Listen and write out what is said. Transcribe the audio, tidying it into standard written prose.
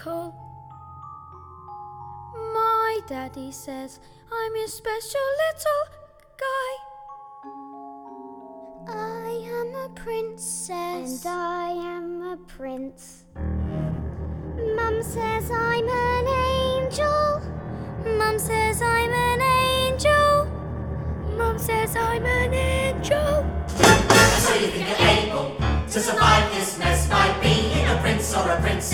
magical. My daddy says I'm your special little guy. I am a princess. And I am a prince. Mum says I'm an angel. Mum says I'm an angel. Mum says I'm an angel. So you think you're able to survive this mess by being a prince or a princess?